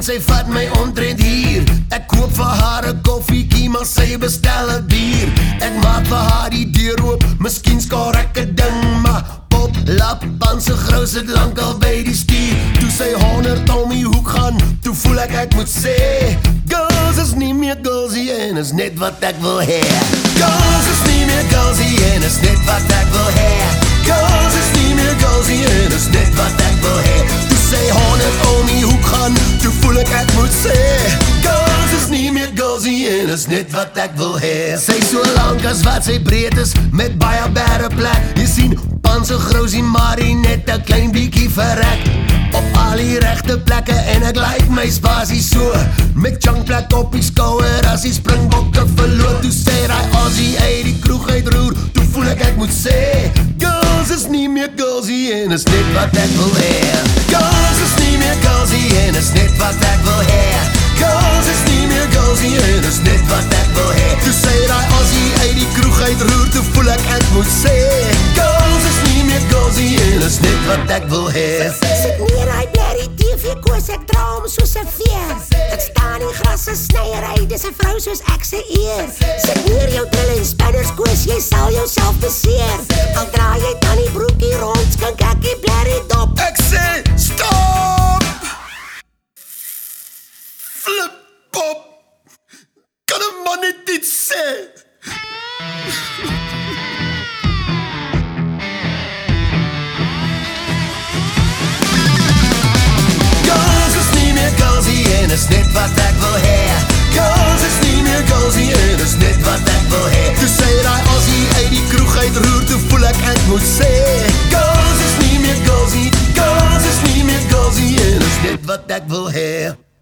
sy vat my omtrent hier. Ek koop vir haar 'n koffiekie, maar sy bestel 'n bier. Ek maak vir haar die deur oop, miskien skaar ek 'n ding, maar pop, lap, pan se grou sit lankal by die stuur. Toe sy 100 om die hoek gaan, toe voel ek moet sê, girls is nie meer girlsie en is net wat ek wil hê. Girls is nie meer girlsie en is net wat ek wil hê. Girls is nie meer girlsie en is net wat ek wil hê. Toe sy 100 om die hoek gaan, toe voel ek moet sê, girls is nie meer girlsie en is net wat ek wil hê. Sy so lank as wat sy breed is, met baie berre plek. Jy sien, pan se grousie maar hy net 'n klein bietjie verrek. Op al die regte plekke en ek like my spasie so. Met chunkplek op die skouer as die springbokke verloor. Toe sê die Aussie uit die kroeg uitroer, toe voel ek moet sê, girls is nie meer girlsie en is net wat ek wil hê. Girls is nie meer girlsie en is net wat ek wil hê. Girls is nie meer girlsie en is net wat ek wil hê. Toe sê die Aussie uit die kroeg uitroer, toe voel ek moet sê, girls is nie meer girlsie en is net wat ek wil hê. Sit neer, hy blerrie TV koos, ek dra hom soos 'n veer. Ek staan in gras en sneiery, dis 'n vrou soos ek se eer. Sit neer jou drill en spinners koos, jy sal jouself beseer. Al draai jy dan die broekie rond, skink ek die blerrie dop. Ek sê, stop! Flip, pop! Kan 'n man net iets sê? En is net wat ek wil hê. Girls is nie meer girlsie en is net wat ek wil hê. Toe sê die Aussie uit die kroeg uitroer, toe voel ek moet sê, girls is nie meer girlsie, girls is nie meer girlsie en is net wat ek wil hê.